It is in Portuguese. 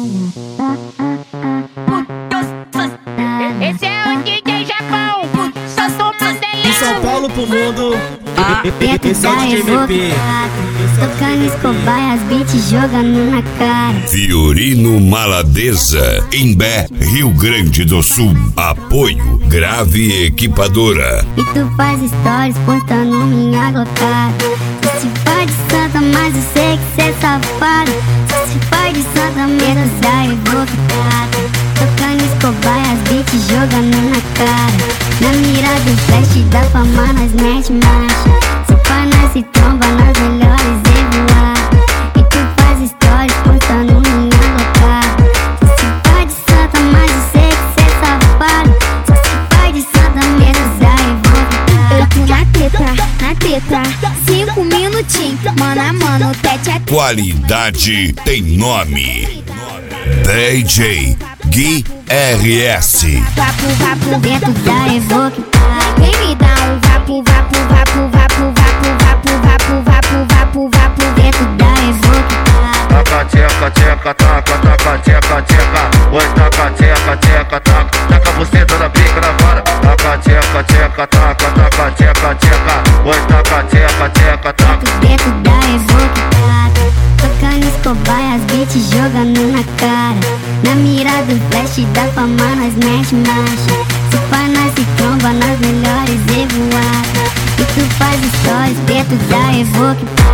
Esse é o DJ Japão, Santo Mandela. De São Paulo pro mundo, esse é o DJ MP. Tocando Escobar, as beats jogando na cara. Fiorino Maladeza, Imbé, Rio Grande do Sul. Apoio Grave Equipadora. E tu faz stories postando minha glocada. Tu se faz de santa, mas eu sei que cê é safado. Tu se faz de santa, menos já evocada. Tocando Escobar, as beats jogando na cara. Na mira do flash da fama, nós mete marcha. Se pá, nós se tromba nas melhores evoadas. E tu faz stories postando minha glocada. Tu se faz de santa, mas eu sei que cê é safado. Tu se faz de santa, menos já evocada. Eu tô na treta, 5 minutinhos, mano a mano, tete a tete. Qualidade tem nome. DJ Gui RS. Vapo, Dentro da Evoque, vem me dar um vapo, vapo, vapo, vapo, vapo, vapo, vapo, vapo, vapo, vapo. dentro da Evoque. Taca, tcheca, tcheca, taca, taca, tcheca, tcheca. Oi, taca, tcheca, tcheca, taca. Taca a buceta da pica na vara. Taca, tcheca, tcheca, taca, taca, tcheca, tcheca. Oi, taca, tcheca, tcheca, taca. Dentro da Evoque, tocando Escobar, as beats jogando na cara. Na mira do flash da fama, nós mete marcha. Se pá, nós se tromba nas melhores evoadas. E tu faz stories dentro da Evoque.